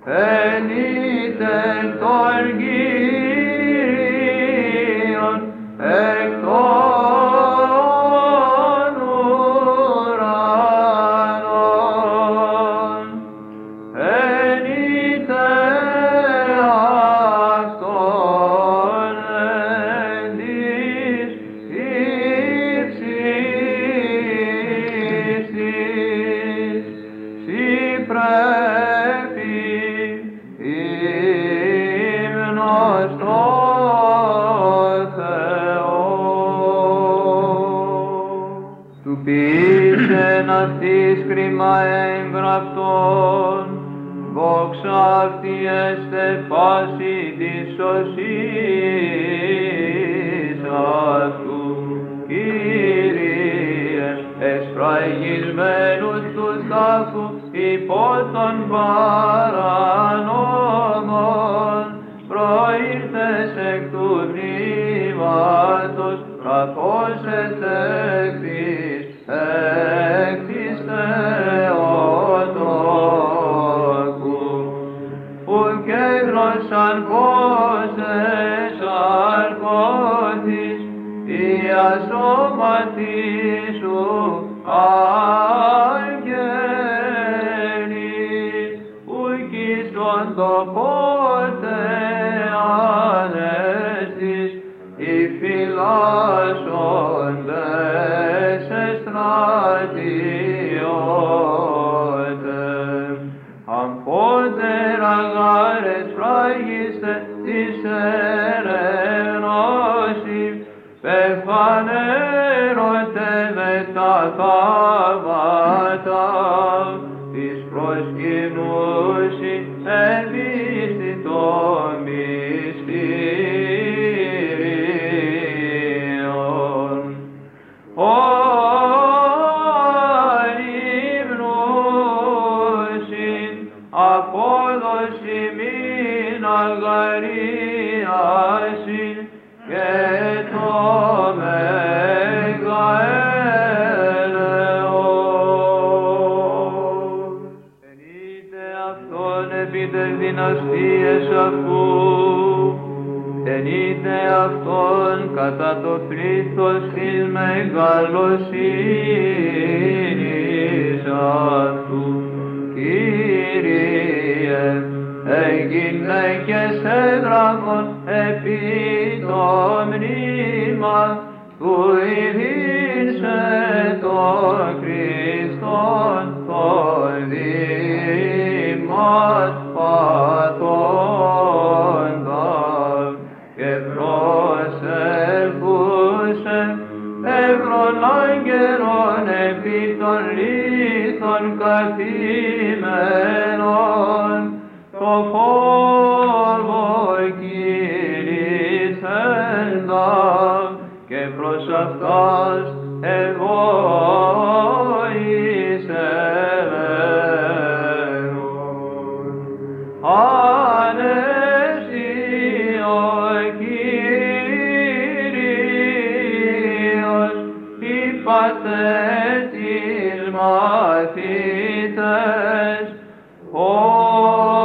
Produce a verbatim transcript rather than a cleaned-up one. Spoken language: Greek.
ελίτεν των Κύριων εκ των ουρανών. Ενίτε αυτόν εν της ύψης της, σοι πρέπει ύμνος στο Θεό. Του ποιήσεν αυτής κρίμα έγγραφτον, δόξα αυτή εστε πάση της σωσής αυτού. Κύριε, εσφραγισμένους του τάφου υπό των παρανόμων, προήρθες εκ του πνεύματος, καθώς ετέχθης εκ της Θεοτόκου, ουκ έγνωσαν πως εσαρκώθης δια σώματι σου αγγέλη, ουκ ίσον το πότε ανέστης οι φυλάσσοντες εστρατιώτε. Αμφότερα γάρες φράγιστε της ερευνώση, πεφανέρωτε με τα θαύματα της προσκυνούσι ευίστη το μυστήριον. Ο ύμνουσιν απόδοση μην αγαρίασιν και το μέγα έλεος. Ενείτε αυτόν επί τες δυναστείες αυτού, ενείτε αυτόν κατά το πλήθος της μεγαλοσύνης αυτού. Κύριε, εγγυναίκες έγγραφον επί το μνήμα του ειδήνσε τον Χριστόν τον Δήμος πατώντα και προσελκούσε εύρων άγγελων επί των λίθων καθημένων, το φόβο κηρύσσεντα και προς αυτάς εγωισεμένων. Ανέστη ο Κύριος, είπατε τις μαθητές,